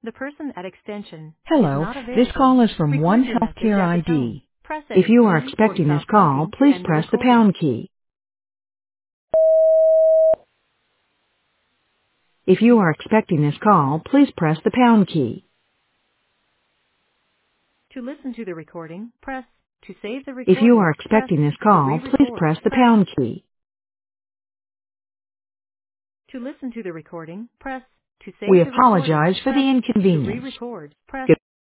The person at extension is Hello, not this available. call is from One Record your message Healthcare at the tone. ID. Press If any you are key or expecting this stop call, talking to please end the press the recording. pound key. If you are expecting this call, please press the pound key. To listen to the recording, press. To save the If you recording, are press. expecting this To call, please re-record, press the press. pound key. To listen to the recording, press. To We save the recording, apologize for press. the To inconvenience. re-record, press.